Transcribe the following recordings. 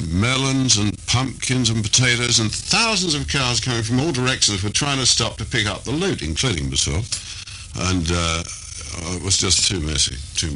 melons and pumpkins and potatoes, and thousands of cars coming from all directions were trying to stop to pick up the loot, including myself. And it was just too messy.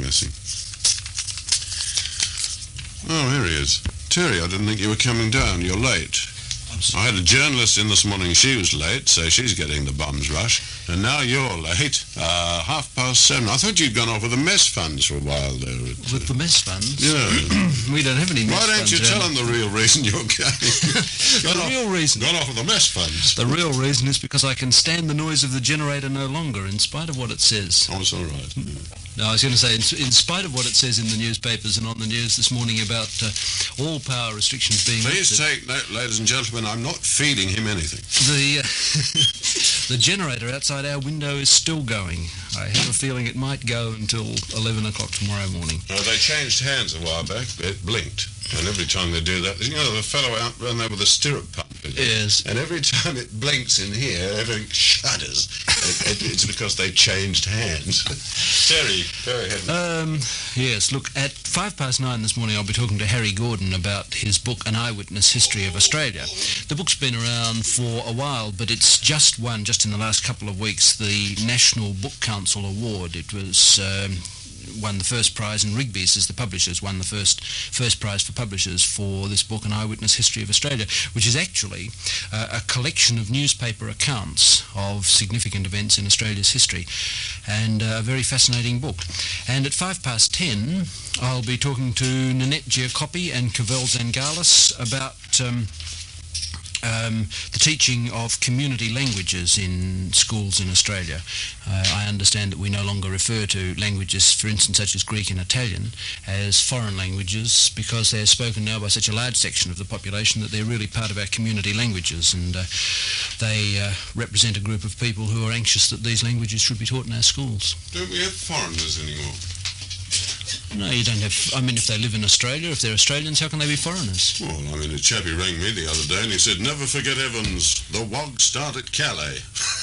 Oh, here he is. Terry, I didn't think you were coming down. You're late. I had a journalist in this morning. She was late, so she's getting the bum's rush. And now you're late. 7:30. I thought you'd gone off with the mess funds for a while there. With the mess funds? Yeah. We don't have any mess funds. Why don't you tell them the real reason you're going? The real reason? Gone off with the mess funds. The real reason is because I can stand the noise of the generator no longer, in spite of what it says. Oh, it's all right. No, I was going to say, in spite of what it says in the newspapers and on the news this morning about all power restrictions being Please lifted. take note, ladies and gentlemen, I'm not feeding him anything. The generator outside our window is still going. I have a feeling it might go until 11 o'clock tomorrow morning. They changed hands a while back. It blinked. And every time they do that, you know, the fellow out run there with a stirrup pump. Yes. And every time it blinks in here, everything shudders. It's because they changed hands. Terry, go ahead. Yes, look, at 9:05 this morning I'll be talking to Harry Gordon about his book, An Eyewitness History of Australia. The book's been around for a while, but it's just won, just in the last couple of weeks, the National Book Council Award. It was... won the first prize, and Rigby's, as the publishers, won the first prize for publishers for this book, An Eyewitness History of Australia, which is actually a collection of newspaper accounts of significant events in Australia's history, and a very fascinating book. And at 10:05, I'll be talking to Nanette Giacoppi and Cavell Zangalis about the teaching of community languages in schools in Australia. I understand that we no longer refer to languages, for instance, such as Greek and Italian, as foreign languages because they're spoken now by such a large section of the population that they're really part of our community languages, and they represent a group of people who are anxious that these languages should be taught in our schools. Don't we have foreigners anymore? No, you don't have... I mean, if they live in Australia, if they're Australians, how can they be foreigners? Well, I mean, a chappie rang me the other day and he said, never forget Evans, the Wogs start at Calais.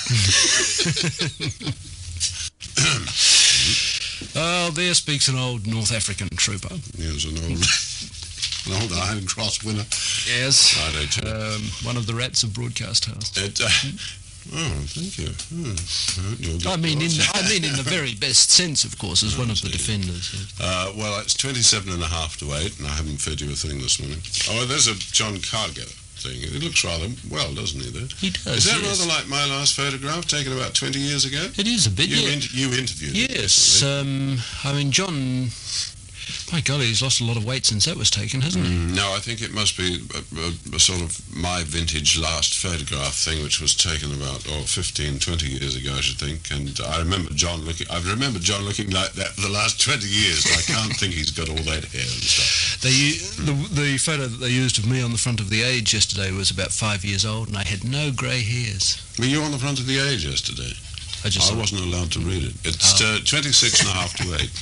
Oh, there speaks an old North African trooper. Yes, an old Iron Cross winner. Yes. Righto. One of the rats of Broadcast House. Oh, thank you. I mean, in the very best sense, of course, as one of the defenders. Yes. Well, it's 27.5 to 8, and I haven't fed you a thing this morning. Oh, there's a John Cargo thing. It looks rather well, doesn't he, there? He does, Is that yes. rather like my last photograph, taken about 20 years ago? It is a bit, You interviewed him. Yes. I mean, John... My golly, he's lost a lot of weight since that was taken, hasn't he? No, I think it must be a sort of my vintage last photograph thing, which was taken about 15, 20 years ago, I should think. And I remember John looking like that for the last 20 years. I can't think he's got all that hair and stuff. The photo that they used of me on the front of the Age yesterday was about 5 years old, and I had no grey hairs. Were you on the front of the Age yesterday? I wasn't allowed to read it. It's 26.5 to 8.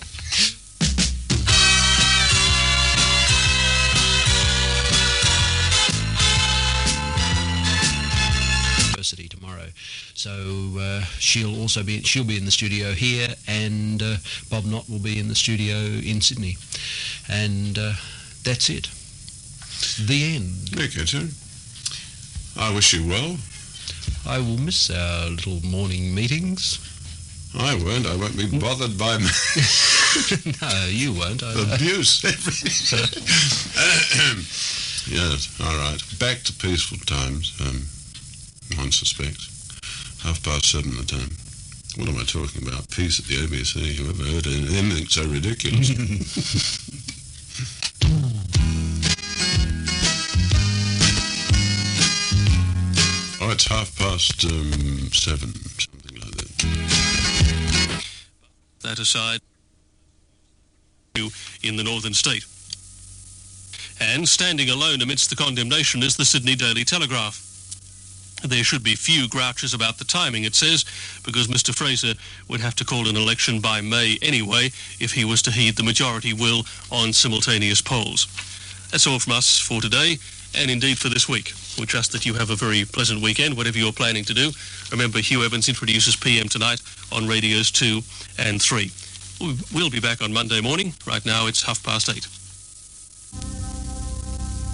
Tomorrow, so she'll be in the studio here, and Bob Knott will be in the studio in Sydney, and that's it. The end. Okay, sir. I wish you well. I will miss our little morning meetings. I won't. I won't be bothered by No, you won't. Abuse. Yes. All right. Back to peaceful times. One suspects. 7:30 the time. What am I talking about? Peace at the ABC. Whoever heard anything so ridiculous? Oh, it's 7:30, something like that. That aside, in the northern state. And standing alone amidst the condemnation is the Sydney Daily Telegraph. There should be few grouches about the timing, it says, because Mr Fraser would have to call an election by May anyway if he was to heed the majority will on simultaneous polls. That's all from us for today, and indeed for this week. We trust that you have a very pleasant weekend, whatever you're planning to do. Remember, Hugh Evans introduces PM tonight on radios 2 and 3. We'll be back on Monday morning. Right now it's 8:30.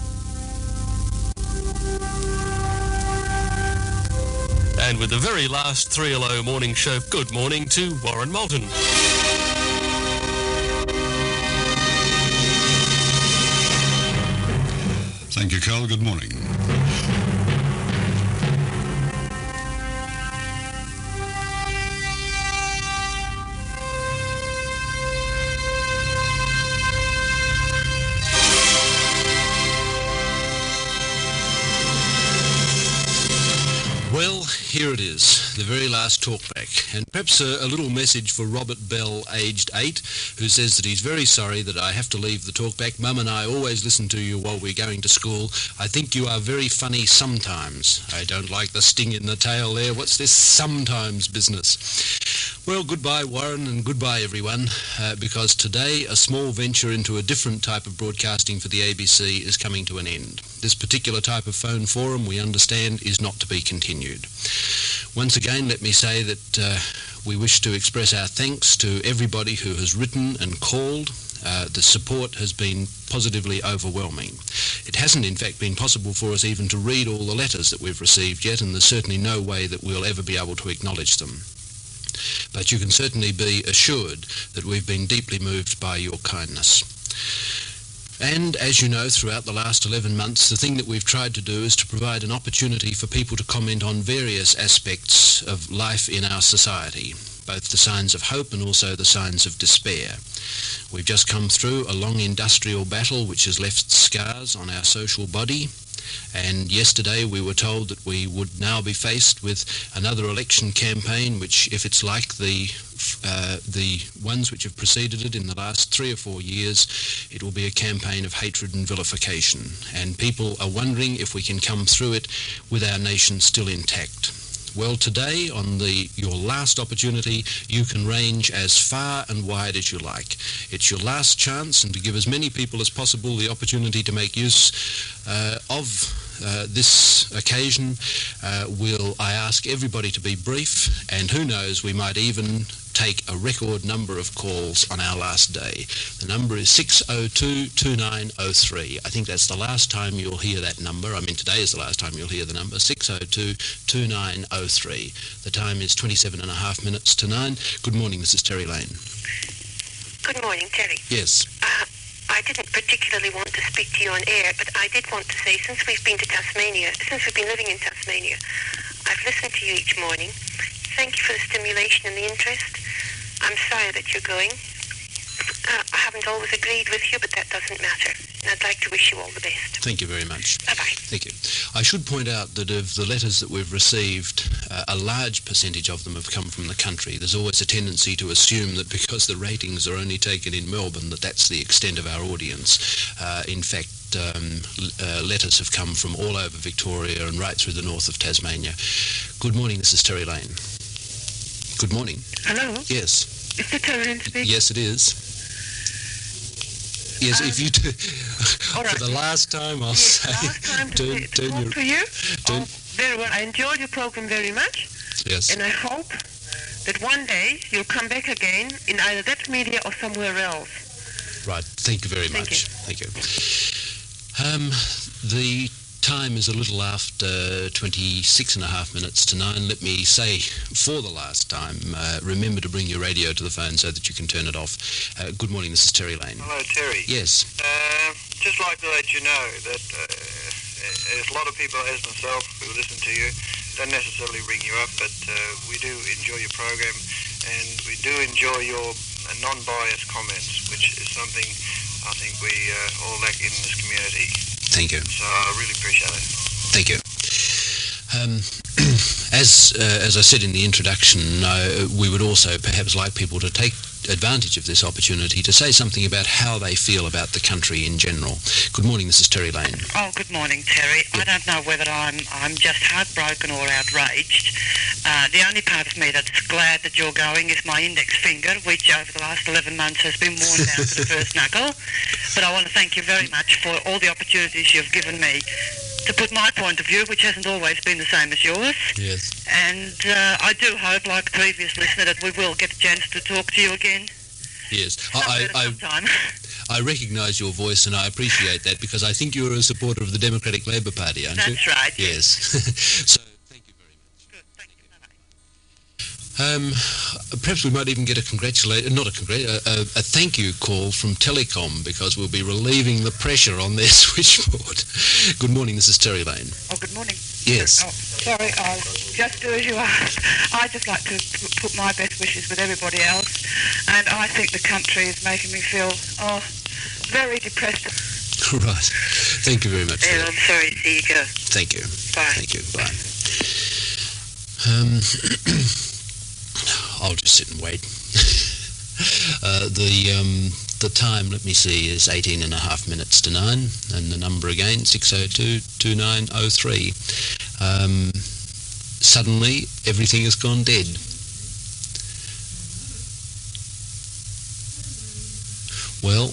And with the very last 3LO morning show, good morning to Warren Moulton. Thank you, Carl. Good morning. Well, here it is, the very last talkback, and perhaps a little message for Robert Bell, aged 8, who says that he's very sorry that I have to leave the talkback. Mum and I always listen to you while we're going to school. I think you are very funny sometimes. I don't like the sting in the tail there. What's this sometimes business? Well, goodbye, Warren, and goodbye, everyone, because today a small venture into a different type of broadcasting for the ABC is coming to an end. This particular type of phone forum, we understand, is not to be continued. Once again, let me say that we wish to express our thanks to everybody who has written and called. The support has been positively overwhelming. It hasn't, in fact, been possible for us even to read all the letters that we've received yet, and there's certainly no way that we'll ever be able to acknowledge them. But you can certainly be assured that we've been deeply moved by your kindness. And as you know, throughout the last 11 months, the thing that we've tried to do is to provide an opportunity for people to comment on various aspects of life in our society, both the signs of hope and also the signs of despair. We've just come through a long industrial battle which has left scars on our social body, and yesterday we were told that we would now be faced with another election campaign which, if it's like the ones which have preceded it in the last 3 or 4 years, it will be a campaign of hatred and vilification. And people are wondering if we can come through it with our nation still intact. Well, today, on your last opportunity, you can range as far and wide as you like. It's your last chance, and to give as many people as possible the opportunity to make use of this occasion, I ask everybody to be brief, and who knows, we might even take a record number of calls on our last day. The number is 602-2903. I think that's the last time you'll hear that number. I mean, today is the last time you'll hear the number, 602-2903. The time is 27 and a half minutes to 9. Good morning, Mrs. Terry Lane. Good morning, Terry. Yes. I didn't particularly want to speak to you on air, but I did want to say, since we've been living in Tasmania, I've listened to you each morning. Thank you for the stimulation and the interest. I'm sorry that you're going. I haven't always agreed with you, but that doesn't matter. And I'd like to wish you all the best. Thank you very much. Bye-bye. Thank you. I should point out that of the letters that we've received, a large percentage of them have come from the country. There's always a tendency to assume that because the ratings are only taken in Melbourne, that that's the extent of our audience. In fact, letters have come from all over Victoria and right through the north of Tasmania. Good morning, this is Terry Lane. Good morning. Hello? Yes. Is it Terry Lane speaking? Yes, it is. Yes, if you do, all right. For the last time, I'll say, last time to talk to you. Very well. I enjoyed your program very much. Yes. And I hope that one day you'll come back again in either that media or somewhere else. Right. Thank you very much. Thank you. The time is a little after 26 and a half minutes to 9. Let me say, for the last time, remember to bring your radio to the phone so that you can turn it off. Good morning, this is Terry Lane. Hello, Terry. Yes. Just like to let you know that there's a lot of people, as myself, who listen to you, don't necessarily ring you up, but we do enjoy your program, and we do enjoy your non-biased comments, which is something I think we all lack in this community. Thank you. So I really appreciate it. Thank you. As I said in the introduction, we would also perhaps like people to take advantage of this opportunity to say something about how they feel about the country in general. Good morning, this is Terry Lane. Oh, good morning, Terry. Yep. I don't know whether I'm just heartbroken or outraged. The only part of me that's glad that you're going is my index finger, which over the last 11 months has been worn down to the first knuckle. But I want to thank you very much for all the opportunities you've given me to put my point of view, which hasn't always been the same as yours. Yes. And I do hope, like the previous listener, that we will get a chance to talk to you again. Yes. Sometime. I recognise your voice and I appreciate that because I think you're a supporter of the Democratic Labour Party, aren't you? That's right. Yes. So, thank you very much. Good, thank you. Perhaps we might even get a thank you call from Telecom, because we'll be relieving the pressure on their switchboard. Good morning, this is Terry Lane. Oh, good morning. Yes. Oh, sorry, I'll just do as you asked. I'd just like to put my best wishes with everybody else, and I think the country is making me feel, very depressed. Right. Thank you very much. Well, I'm sorry to see you go. Thank you. Bye. Thank you. Bye. I'll just sit and wait. The time, let me see, is 18 and a half minutes to 9, and the number again, 602-2903. Suddenly, everything has gone dead. Well,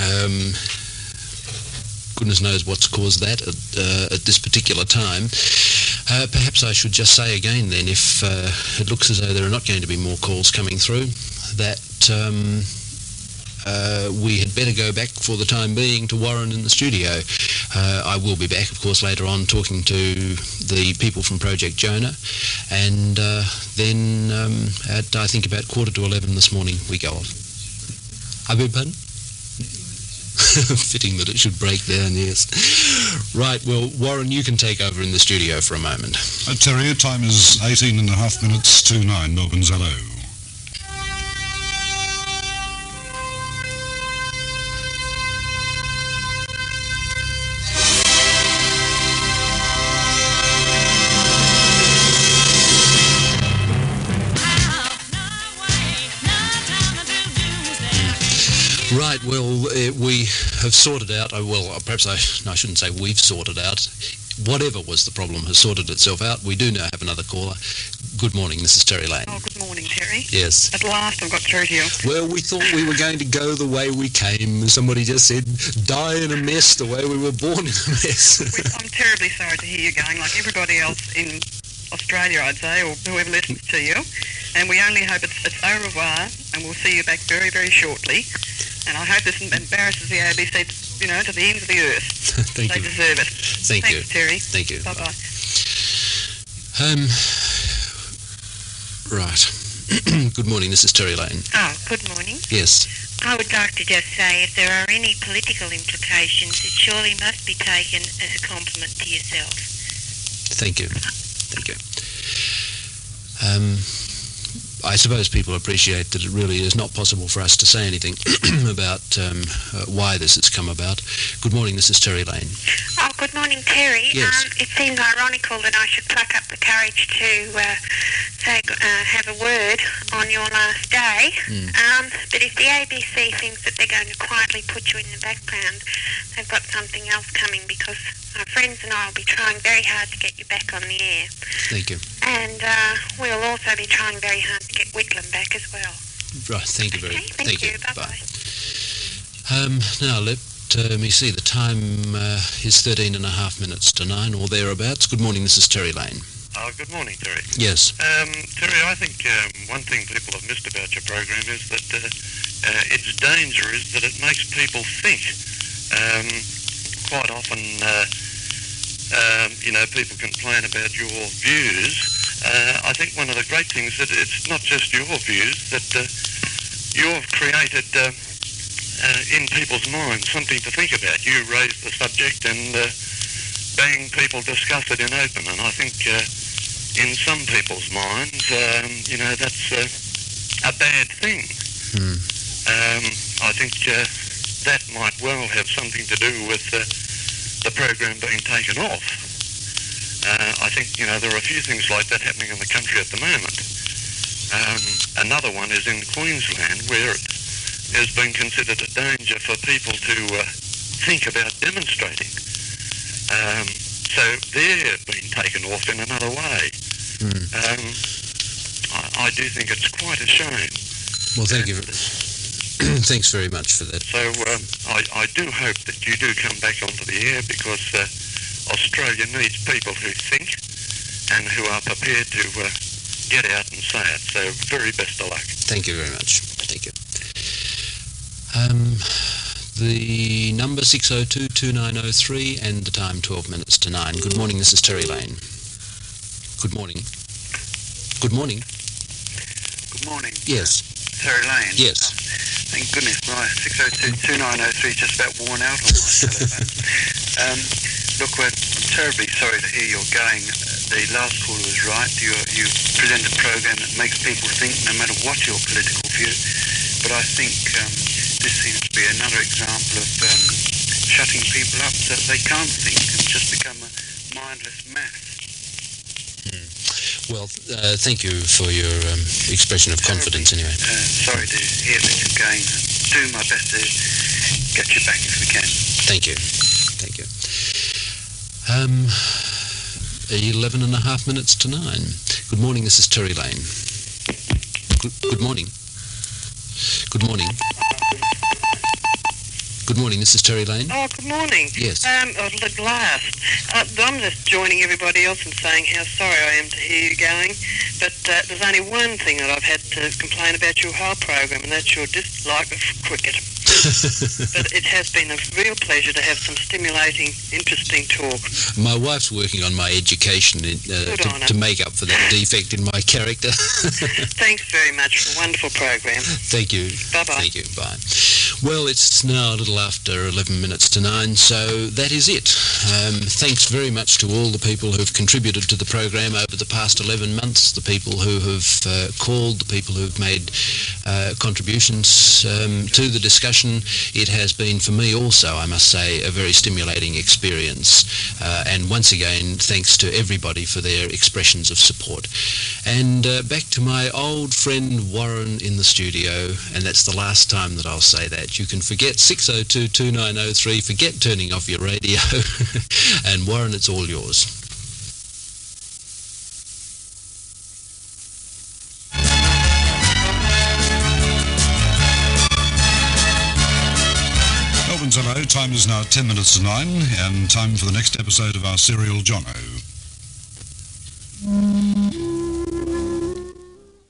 goodness knows what's caused that at this particular time. Perhaps I should just say again then, if it looks as though there are not going to be more calls coming through, that we had better go back for the time being to Warren in the studio. I will be back, of course, later on talking to the people from Project Jonah, and then at, I think, about 11:15 this morning, we go off. I beg pardon? Fitting that it should break down, yes. Right, well, Warren, you can take over in the studio for a moment. Terry, your time is 18 and a half minutes to 9, Melbourne's hello. Right, well, we have sorted out, perhaps I shouldn't say we've sorted out. Whatever was the problem has sorted itself out. We do now have another caller. Good morning, this is Terry Lane. Oh, good morning, Terry. Yes. At last I've got through to you. Well, we thought we were going to go the way we came. Somebody just said, die in a mess the way we were born in a mess. I'm terribly sorry to hear you going, like everybody else in Australia, I'd say, or whoever listens to you. And we only hope it's au revoir, and we'll see you back very, very shortly. And I hope this embarrasses the ABC, to the ends of the earth. Thank you. They deserve it. Thank you. Thanks, Terry. Thank you. Bye-bye. Right. Good morning, this is Terry Lane. Oh, good morning. Yes. I would like to just say, if there are any political implications, it surely must be taken as a compliment to yourself. Thank you. Thank you. I suppose people appreciate that it really is not possible for us to say anything about why this has come about. Good morning, this is Terry Lane. Oh, good morning, Terry. Yes. It seems ironical that I should pluck up the courage to have a word on your last day. But if the ABC thinks that they're going to quietly put you in the background, they've got something else coming, because my friends and I will be trying very hard to get you back on the air. Thank you. And we'll also be trying very hard to get Whitlam back as well. Right, thank you very much. Thank you. Bye-bye. Now, let me see. The time is 13 and a half minutes to 9 or thereabouts. Good morning, this is Terry Lane. Good morning, Terry. Yes. Terry, I think one thing people have missed about your program is that its danger is that it makes people think. Quite often, people complain about your views. I think one of the great things that it's not just your views, that you've created in people's minds something to think about. You raise the subject and bang, people discuss it in open. And I think in some people's minds, that's a bad thing. I think that might well have something to do with the program being taken off. I think, there are a few things like that happening in the country at the moment. Another one is in Queensland, where it has been considered a danger for people to think about demonstrating. So they're being taken off in another way. I do think it's quite a shame. Well, thank you. Thanks very much for that. So I do hope that you do come back onto the air, because Australia needs people who think and who are prepared to get out and say it. So very best of luck. Thank you very much. Thank you. The number 602-2903 and the time 12 minutes to 9. Good morning, this is Terry Lane. Good morning. Good morning. Good morning. Yes. Terry Lane. Yes. Thank goodness, my 602-2903 just about worn out on my telephone. Look, we're terribly sorry to hear you're going. The last caller was right. You present a program that makes people think no matter what your political view. But I think this seems to be another example of shutting people up so that they can't think and just become a mindless mass. Well, thank you for your expression of confidence anyway. Sorry to hear that you're going. Do my best to get you back if we can. Thank you. Thank you. 11 and a half minutes to 9. Good morning, this is Terry Lane. Good morning. Good morning. Good morning, this is Terry Lane. Oh, good morning. Yes. At last. I'm just joining everybody else in saying how sorry I am to hear you going. But there's only one thing that I've had to complain about your whole program, and that's your dislike of cricket. But it has been a real pleasure to have some stimulating, interesting talk. My wife's working on my education to make up for that defect in my character. Thanks very much for a wonderful program. Thank you. Bye-bye. Thank you. Bye. Well, it's now a little after 11 minutes to 9, so that is it. Thanks very much to all the people who've contributed to the program over the past 11 months, the people who have called, the people who've made contributions to the discussion. It has been, for me also, I must say, a very stimulating experience. And once again, thanks to everybody for their expressions of support. And back to my old friend Warren in the studio, and that's the last time that I'll say that. You can forget 602-2903, forget turning off your radio, and Warren, it's all yours. Melbourne's hello, time is now 10 minutes to 9, and time for the next episode of our serial Jono.